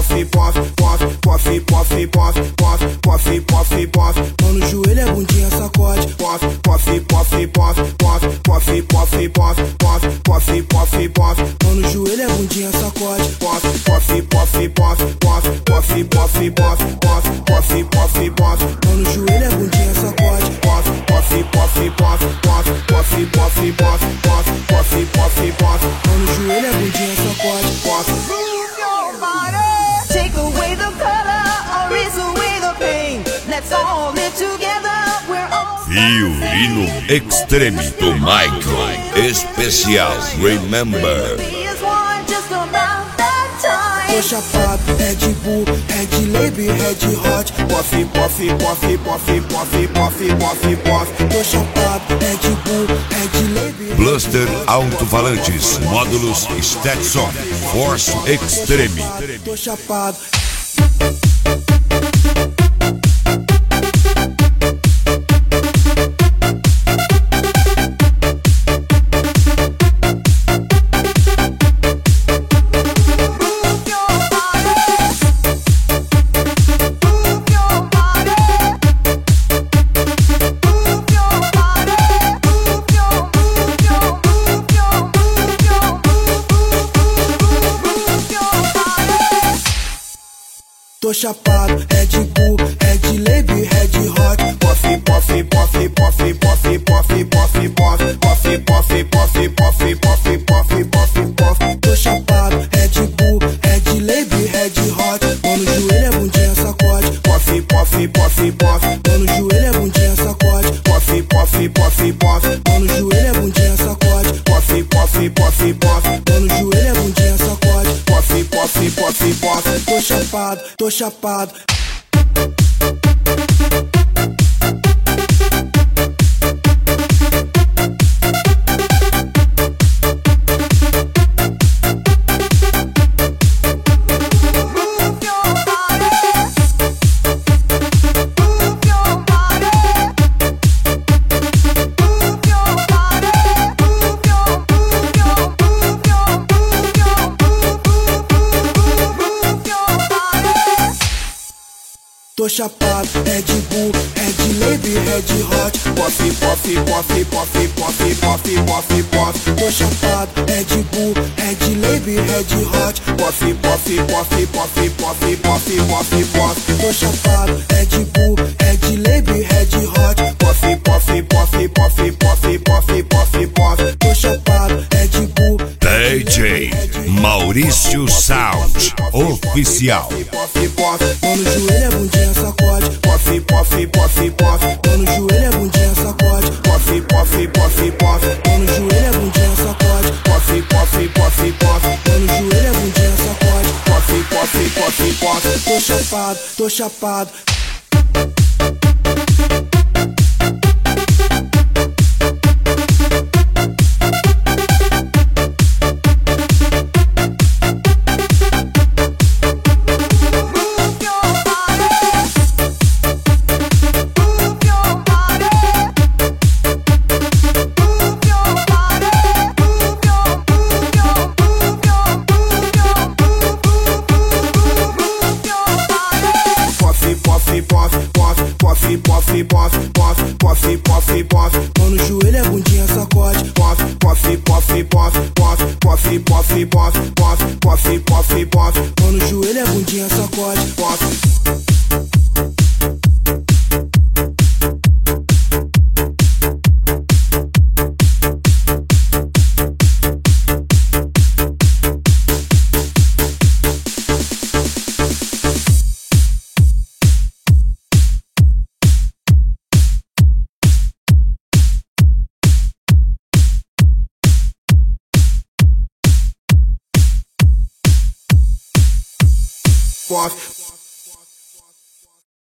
Mão no joelho, é bundinha, sacode. Mão no joelho, é bundinha, sacode. Mão no joelho, é bundinha, sacode. Mão no joelho, é bundinha, sacode. Move your body, take away the color, erase away the pain. Let's all live together, we're all Violino Extreme do Michael. Especial Remember. is one just about that time. Tô chapado, Red Bull, Red Label, Red Hot. Tô chapado, Red Bull, Red Label. Bluster Alto-Falantes, módulos Stetson, Force Extreme. Tô chapado. Tô chapado, Red Bull, Red Label, Red Hot. Tô chapado, Red Bull, Red Label, Red Hot. Mão no joelho, é bundinha, sacode. Mão no joelho, é bundinha, sacode. Mão no joelho, é bundinha, sacode. Mão no joelho, é bundinha, sacode. Tô chapado, tô chapado. Tô chapado, Red Bull, Red Label, Red Hot. Tô chapado, Red Bull, Red Label, Red Hot. Tô chapado, Red Bull, Red Label, Red Hot. Tô chapado, Red Bull. DJ Maurício Sound Oficial. Mão no joelho, é bundinha, sacode. Mão no joelho, é bundinha, sacode. Mão no joelho, é bundinha, sacode. Mão no joelho, é bundinha, sacode. Tô chapado, tô chapado. Mão no joelho, é bundinha, sacode. Mão no joelho, é bundinha, sacode. Boss.